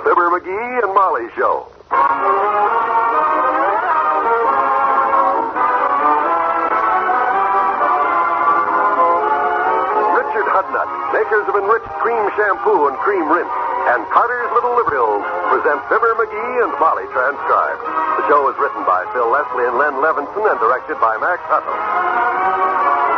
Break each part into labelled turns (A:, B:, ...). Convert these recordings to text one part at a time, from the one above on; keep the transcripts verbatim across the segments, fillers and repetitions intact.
A: Fibber McGee and Molly Show. Richard Hudnut, makers of Enriched Cream Shampoo and Cream Rinse, and Carter's Little Liver Pills present Fibber McGee and Molly Transcribed. The show is written by Phil Leslie and Len Levinson and directed by Max Hutto.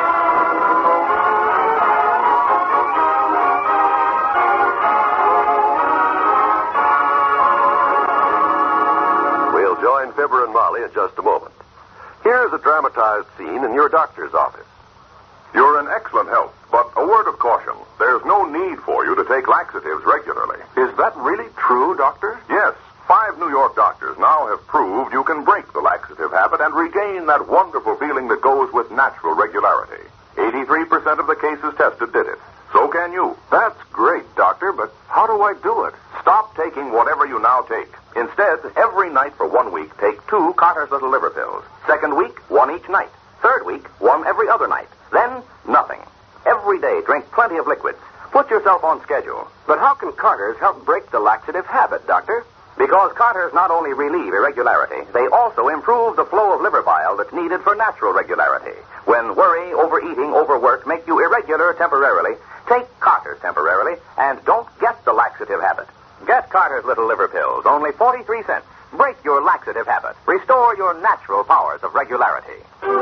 A: Join Fibber and Molly in just a moment. Here's a dramatized scene in your doctor's office.
B: You're in excellent health, but a word of caution. There's no need for you to take laxatives regularly.
C: Is that really true, Doctor?
B: Yes. Five New York doctors now have proved you can break the laxative habit and regain that wonderful feeling that goes with natural regularity. eighty-three percent of the cases tested did it. So can you.
C: That's great, Doctor, but how do I do it?
B: Stop taking whatever you now take. Instead, every night for one week, take two Carter's Little Liver Pills. Second week, one each night. Third week, one every other night. Then, nothing. Every day, drink plenty of liquids. Put yourself on schedule.
C: But how can Carter's help break the laxative habit, Doctor?
B: Because Carter's not only relieve irregularity, they also improve the flow of liver bile that's needed for natural regularity. When worry, overeating, overwork make you irregular temporarily, take Carter's temporarily and don't get the laxative habit. Get Carter's Little Liver Pills, only forty-three cents. Break your laxative habit. Restore your natural powers of regularity.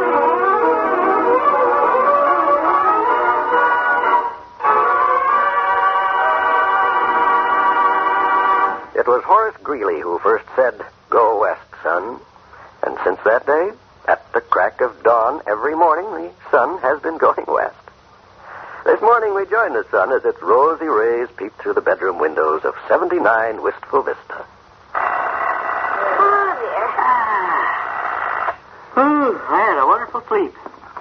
D: It was Horace Greeley who first said, "Go west, son." And since that day, at the crack of dawn every morning, the sun has been going west. This morning we join the sun as its rosy rays peep through the bedroom windows of seventy-nine Wistful Vista.
E: Oh, dear.
F: Hmm, I had a wonderful sleep.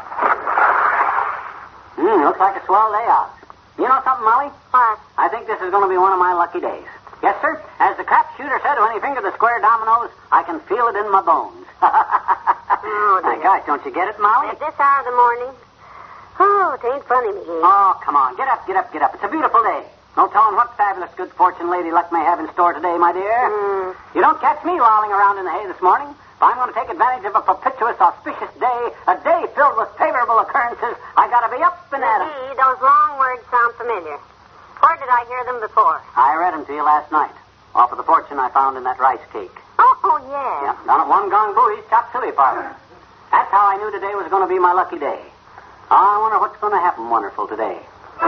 F: Hmm, looks like a swell day out. You know something, Molly?
E: What?
F: I think this is going to be one of my lucky days. Yes, sir. As the crap shooter said when he fingered the square dominoes, I can feel it in my bones.
E: Oh,
F: my
E: dear.
F: gosh, don't you get it, Molly?
E: At this hour of the morning? Oh, it ain't funny, McGee.
F: Oh, come on. Get up, get up, get up. It's a beautiful day. No telling what fabulous good fortune Lady Luck may have in store today, my dear.
E: Mm.
F: You don't catch me lolling around in the hay this morning. If I'm going to take advantage of a propitious, auspicious day, a day filled with favorable occurrences, I got to be up and at 'em.
E: McGee, those long words sound familiar. Where did I hear them before?
F: I read them to you last night, off of the fortune I found in that rice cake.
E: Oh, yeah.
F: Yep, down at One Gong Booey's Chop Suey Parlor. That's how I knew today was going to be my lucky day. I wonder what's going to happen wonderful today.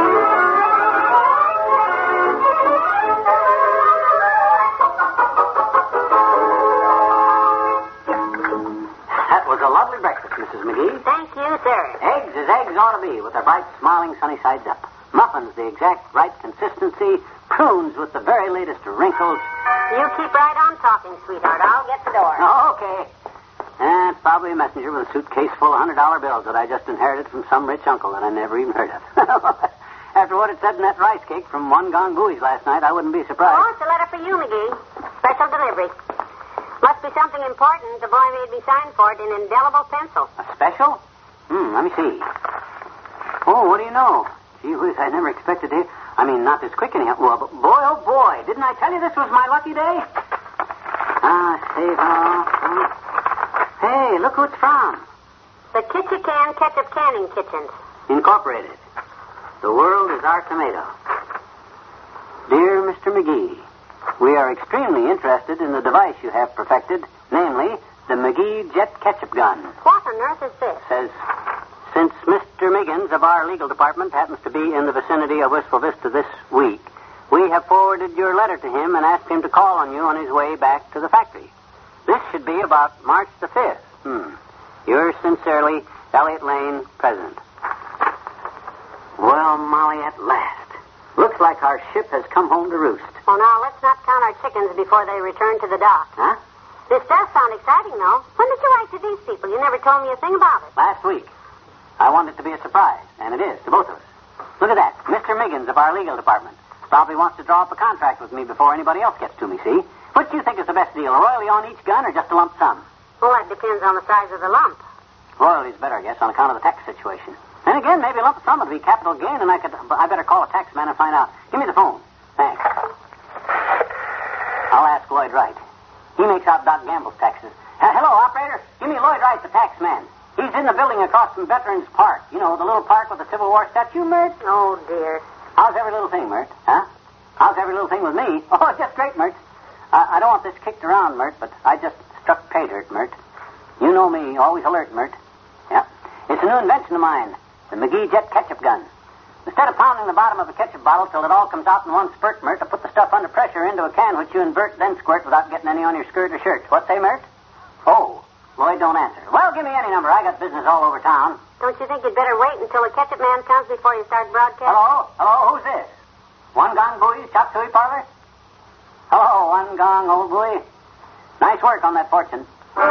F: That was a lovely breakfast, Missus McGee.
E: Thank you, sir.
F: Eggs as eggs ought to be, with their bright, smiling, sunny sides up. Muffins the exact right consistency. Prunes with the very latest wrinkles.
E: You keep right on talking, sweetheart. I'll get the door.
F: Oh, okay. And it's probably a messenger with a suitcase full of one hundred dollar bills that I just inherited from some rich uncle that I never even heard of. After what it said in that rice cake from One Gong Booey's last night, I wouldn't be surprised.
E: Oh, it's a letter for you, McGee. Special delivery. Must be something important. The boy made me sign for it in indelible pencil.
F: A special? Hmm, let me see. Oh, what do you know? Gee whiz, I never expected to. I mean, not this quick anyhow. Well, but boy, oh boy, didn't I tell you this was my lucky day? Ah, save all. Hey, look who it's from.
E: The Kitchican Ketchup Canning Kitchens.
F: Incorporated. The world is our tomato. Dear Mister McGee, we are extremely interested in the device you have perfected, namely, the McGee Jet Ketchup Gun.
E: What on earth is this?
F: Says, since Mister Miggins of our legal department happens to be in the vicinity of Wistful Vista this week, we have forwarded your letter to him and asked him to call on you on his way back to the factory. This should be about March the fifth. Hmm. Yours sincerely, Elliot Lane, President. Well, Molly, at last. Looks like our ship has come home to roost.
E: Oh, now, let's not count our chickens before they return to the dock.
F: Huh?
E: This does sound exciting, though. When did you write to these people? You never told me a thing about it.
F: Last week. I wanted it to be a surprise, and it is to both of us. Look at that. Mister Miggins of our legal department probably wants to draw up a contract with me before anybody else gets to me, see? Which do you think is the best deal, a royalty on each gun or just a lump sum?
E: Well, that depends on the size of the lump.
F: Royalty's better, I guess, on account of the tax situation. And again, maybe a lump sum would be capital gain, and I could, I better call a tax man and find out. Give me the phone. Thanks. ask Lloyd Wright. He makes out Doc Gamble's taxes. Uh, hello, operator. Give me Lloyd Wright, the tax man. He's in the building across from Veterans Park. You know, the little park with the Civil War statue, Mert?
E: Oh, dear.
F: How's every little thing, Mert? Huh? How's every little thing with me? Oh, just great, Mert. Uh, I don't want this kicked around, Mert, but I just struck pay dirt, Mert. You know me, always alert, Mert. Yeah. It's a new invention of mine, the McGee Jet Ketchup Gun. Instead of pounding the bottom of a ketchup bottle till it all comes out in one spurt, Mert, I put the stuff under pressure into a can which you invert, then squirt without getting any on your skirt or shirt. What say, Mert? Oh, Lloyd don't answer. Well, give me any number. I got business all over town.
E: Don't you think you'd better wait until the ketchup man comes before you start broadcasting?
F: Hello? Hello? Who's this? One Gong Booey's Chop Suey Parlor? Hello, One Gong, old boy. Nice work on that fortune.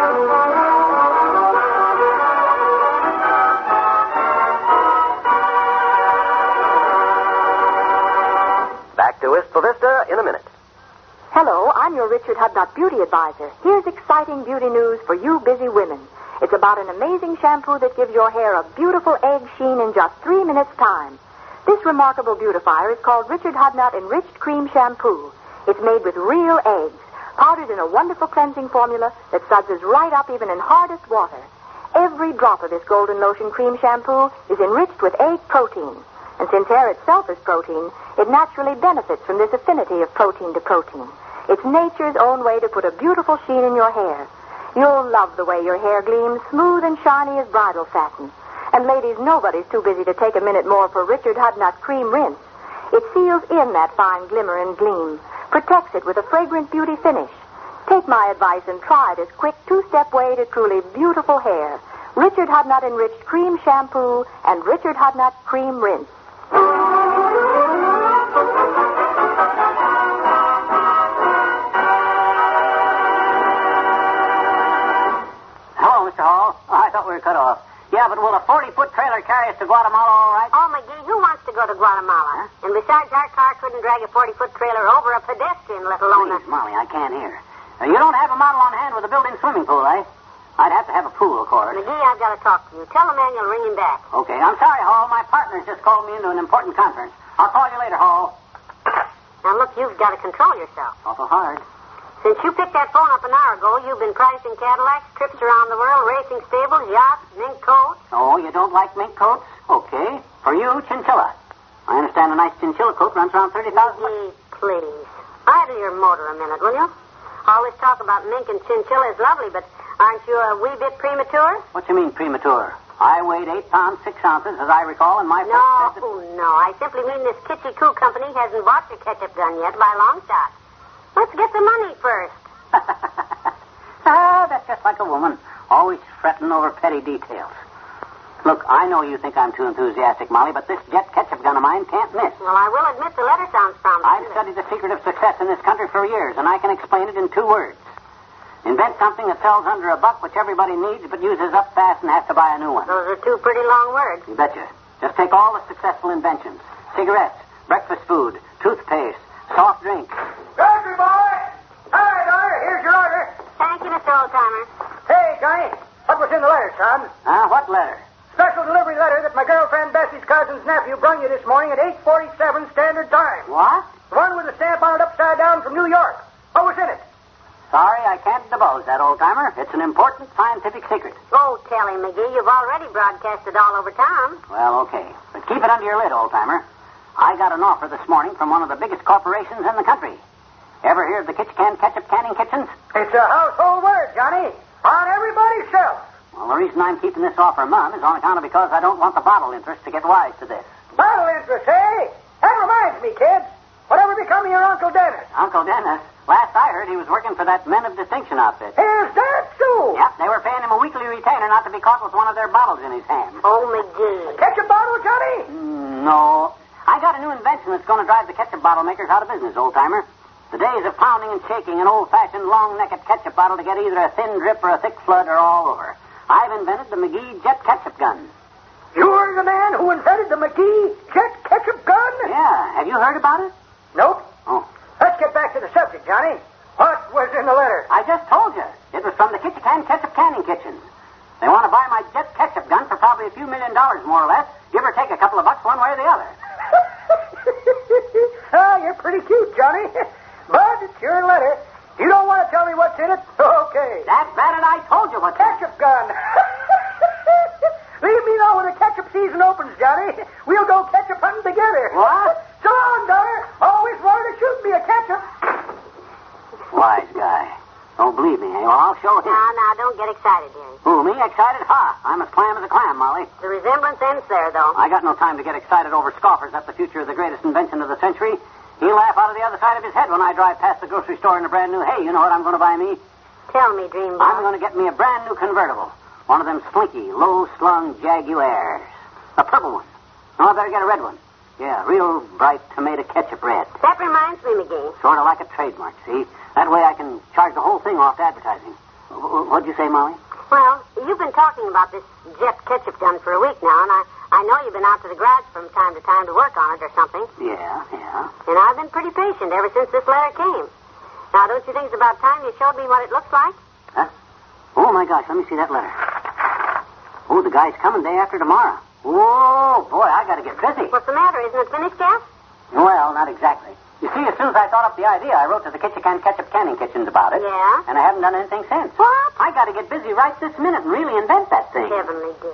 D: Back to Wistful Vista in a minute.
G: Hello, I'm your Richard Hudnut beauty advisor. Here's exciting beauty news for you busy women. It's about an amazing shampoo that gives your hair a beautiful egg sheen in just three minutes' time. This remarkable beautifier is called Richard Hudnut Enriched Cream Shampoo. It's made with real eggs, powdered in a wonderful cleansing formula that suds right up even in hardest water. Every drop of this golden lotion cream shampoo is enriched with egg protein. And since hair itself is protein, it naturally benefits from this affinity of protein to protein. It's nature's own way to put a beautiful sheen in your hair. You'll love the way your hair gleams smooth and shiny as bridal satin. And ladies, nobody's too busy to take a minute more for Richard Hudnut Cream Rinse. It seals in that fine glimmer and gleam, protects it with a fragrant beauty finish. Take my advice and try this quick two-step way to truly beautiful hair. Richard Hudnut Enriched Cream Shampoo and Richard Hudnut Cream Rinse.
F: Hello, Mister Hall. Oh, I thought we were cut off. Yeah, but will a forty-foot trailer carry us to Guatemala all right?
E: Oh, McGee, who wants to go to Guatemala? Huh? And besides, our car couldn't drag a forty-foot trailer over a pedestrian, let alone
F: Please, a... Molly, I can't hear. Uh, you don't have a model on hand with a built-in swimming pool, eh? I'd have to have a pool, of course.
E: McGee, I've got to talk to you. Tell the man you'll ring him back.
F: Okay. I'm sorry, Hall. My partner's just called me into an important conference. I'll call you later, Hall.
E: Now, look, you've got to control yourself.
F: Awful hard.
E: Since you picked that phone up an hour ago, you've been pricing Cadillacs, trips around the world, racing stables, yachts, mink coats.
F: Oh, you don't like mink coats? Okay. For you, chinchilla. I understand a nice chinchilla coat runs around thirty thousand dollars.
E: McGee, please. Idle your motor a minute, will you? All this talk about mink and chinchilla is lovely, but aren't you a wee bit premature?
F: What do you mean, premature? I weighed eight pounds, six ounces, as I recall, and my...
E: No, that... no. I simply mean this Kitschy Coo company hasn't bought your ketchup gun yet by a long shot. Let's get the money first.
F: Ah, that's just like a woman, always fretting over petty details. Look, I know you think I'm too enthusiastic, Molly, but this jet ketchup gun of mine can't miss.
E: Well, I will admit the letter sounds promising.
F: I've studied the secret of success in this country for years, and I can explain it in two words. Invent something that sells under a buck, which everybody needs, but uses up fast and has to buy a new one.
E: Those are two pretty long words.
F: You betcha. Just take all the successful inventions. Cigarettes, breakfast food, toothpaste, soft drinks.
H: Grocery boy! Hi, daughter. Here's your order.
E: Thank you, Mister Oldtimer.
H: Hey, Johnny. What was in the letter, son?
F: Ah, uh, what letter?
H: Special delivery letter that my girlfriend Bessie's cousin's nephew brung you this morning at eight forty-seven Standard Time.
F: What?
H: The one with the stamp on it upside down from New York. What was in it?
F: Sorry, I can't divulge that, old-timer. It's an important scientific secret.
E: Oh, tell him, McGee. You've already broadcasted all over town.
F: Well, okay. But keep it under your lid, old-timer. I got an offer this morning from one of the biggest corporations in the country. Ever hear of the Kitch Can Ketchup Canning Kitchens?
H: It's a household word, Johnny. On everybody's shelf.
F: Well, the reason I'm keeping this offer mum is on account of because I don't want the bottle interest to get wise to this.
H: Bottle interest, eh? That reminds me, kids. Whatever become of your Uncle Dennis?
F: Uncle Dennis? Last I heard, he was working for that Men of Distinction outfit.
H: Is that so?
F: Yep, they were paying him a weekly retainer not to be caught with one of their bottles in his hand.
E: Oh, McGee.
H: Ketchup bottle, Johnny?
F: Mm, no. I got a new invention that's going to drive the ketchup bottle makers out of business, old-timer. The days of pounding and shaking an old-fashioned long-necked ketchup bottle to get either a thin drip or a thick flood are all over. I've invented the McGee Jet Ketchup Gun.
H: You're the man who invented the McGee Jet Ketchup Gun?
F: Yeah. Have you heard about it?
H: Nope.
F: Oh.
H: Let's get back to the subject, Johnny. What was in the letter?
F: I just told you. It was from the Kitch Can Ketchup Canning Kitchens. They want to buy my Jet Ketchup Gun for probably a few million dollars, more or less. Give or take a couple of bucks one way or the other.
H: Ah, you're pretty cute, Johnny. But it's your letter. You don't in it? Okay.
F: That's bad, and I told you what.
H: Ketchup gun. Leave me know when the ketchup season opens, Johnny. We'll go ketchup hunting together.
F: What?
H: So long, daughter. Always wanted to shoot me a ketchup.
F: Wise guy. Don't believe me, eh? Well, I'll show him.
E: Now, now, don't get excited, Harry.
F: Who, me? Excited? Ha! I'm as clam as a clam, Molly.
E: The resemblance ends there, though.
F: I got no time to get excited over scoffers at the future of the greatest invention of the century. He'll laugh out of the other side of his head when I drive past the grocery store in a brand new hay. You know what I'm going to buy me?
E: Tell me, Dream Boy.
F: I'm going to get me a brand new convertible. One of them slinky, low-slung Jaguars. A purple one. No, I better get a red one. Yeah, real bright tomato ketchup red.
E: That reminds me, McGee.
F: Sort of like a trademark, see? That way I can charge the whole thing off to advertising. W- What'd you say, Molly?
E: Well, you've been talking about this jet ketchup gun for a week now, and I, I know you've been out to the garage from time to time to work on it or something.
F: Yeah, yeah.
E: And I've been pretty patient ever since this letter came. Now, don't you think it's about time you showed me what it looks like?
F: Huh? Oh, my gosh, let me see that letter. Oh, the guy's coming day after tomorrow. Whoa, boy, I got to get busy.
E: What's the matter? Isn't it finished yet?
F: Well, not exactly. You see, as soon as I thought up the idea, I wrote to the Kitchen Can Ketchup Canning Kitchens about it.
E: Yeah?
F: And I haven't done anything since.
E: What?
F: I got to get busy right this minute and really invent that thing.
E: Heavenly dear.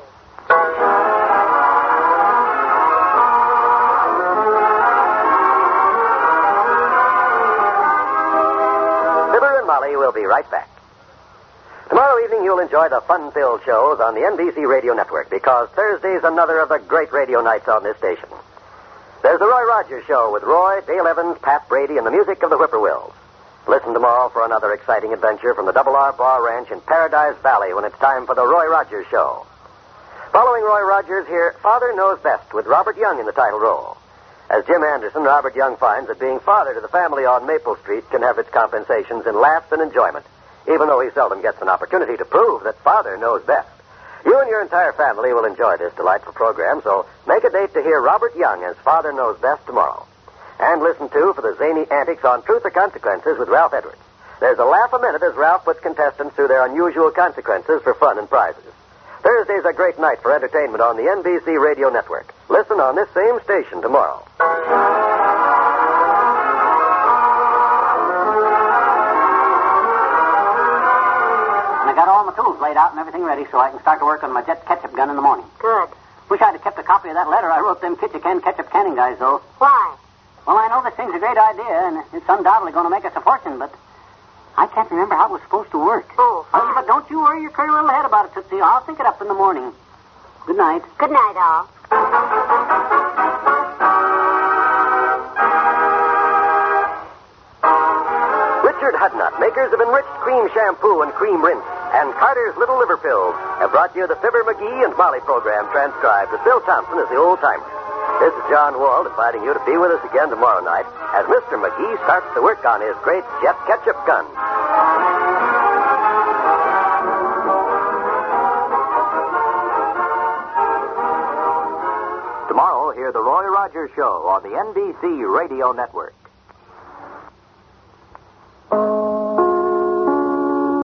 D: Fibber and Molly will be right back. Tomorrow evening, you'll enjoy the fun-filled shows on the N B C Radio Network because Thursday's another of the great radio nights on this station. There's the Roy Rogers Show with Roy, Dale Evans, Pat Brady, and the music of the Whippoorwills. Listen tomorrow for another exciting adventure from the Double R Bar Ranch in Paradise Valley when it's time for the Roy Rogers Show. Following Roy Rogers, here, Father Knows Best with Robert Young in the title role. As Jim Anderson, Robert Young finds that being father to the family on Maple Street can have its compensations in laughs and enjoyment, even though he seldom gets an opportunity to prove that Father knows best. You and your entire family will enjoy this delightful program, so make a date to hear Robert Young as Father Knows Best tomorrow. And listen, too, for the zany antics on Truth or Consequences with Ralph Edwards. There's a laugh a minute as Ralph puts contestants through their unusual consequences for fun and prizes. Thursday's a great night for entertainment on the N B C Radio Network. Listen on this same station tomorrow.
F: And I got all my tools laid out and everything ready so I can start to work on my jet ketchup gun in the morning.
E: Good.
F: Wish I'd have kept a copy of that letter I wrote them Kitchen Can Ketchup Canning guys, though.
E: Why?
F: Well, I know this thing's a great idea, and it's undoubtedly going to make us a fortune, but I can't remember how it was supposed to work.
E: Oh, fine.
F: But don't you worry your curly little head about it, Tootsie. I'll think it up in the morning. Good night.
E: Good night, all.
D: Richard Hudnut, makers of enriched cream shampoo and cream rinse, and Carter's Little Liver Pills have brought you the Fibber, McGee, and Molly program transcribed with Bill Thompson as the old-timer. This is John Wald inviting you to be with us again tomorrow night as Mister McGee starts to work on his great jet ketchup gun.
B: Tomorrow, hear the Roy Rogers Show on the N B C Radio Network.